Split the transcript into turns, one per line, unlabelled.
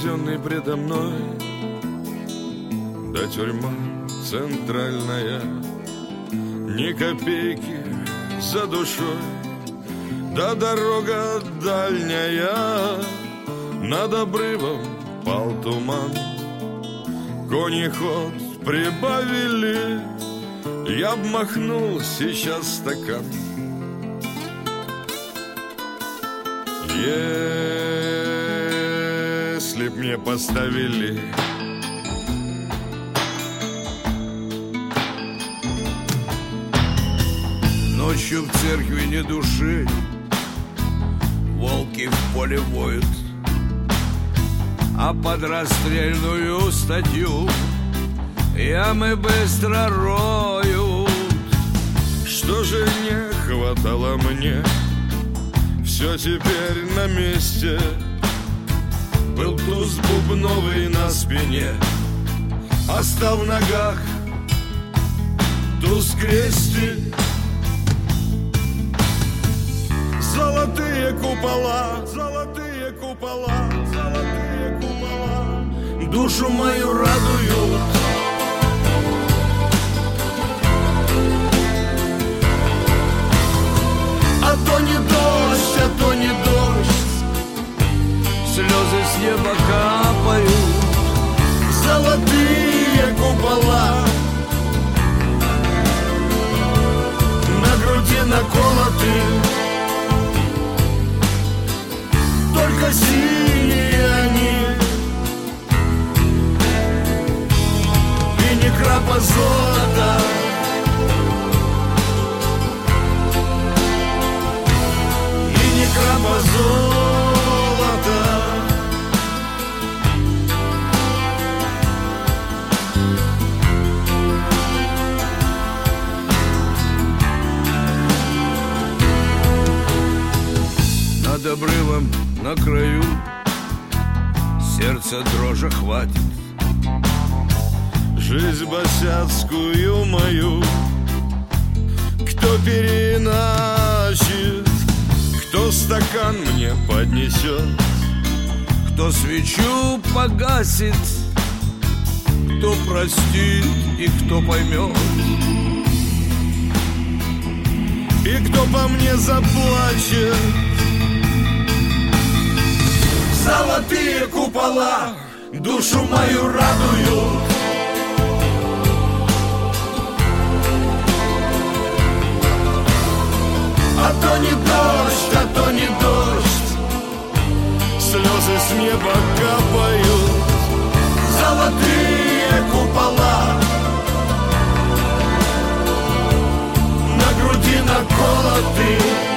казенный предо мной, да тюрьма центральная, ни копейки за душой, да дорога дальняя. Над обрывом пал туман, кони ход прибавили, я б махнул сейчас стакан. Если б мне поставили
ночью в церкви ни души, волки в поле воют, а под расстрельную статью ямы быстро роют.
что же не хватало мне, все теперь на месте. Был туз бубновый на спине, остав в ногах туз крестик. Золотые купола, золотые купола, золотые купола душу мою радуют. А то не дождь, а то не дождь,
слезы с неба капают.
Золотые купола на груди наколоты, только синие они, и ни крапа золота. И ни крапа золота.
Над обрывом на краю сердце дрожи хватит.
Жизнь босяцкую мою кто переначит, кто стакан мне поднесет,
Кто свечу погасит, кто простит и кто поймет,
и кто по мне заплачет. Золотые купола душу мою радуют. А то не дождь, а то не дождь, слезы с неба капают. Золотые купола на груди наколоты,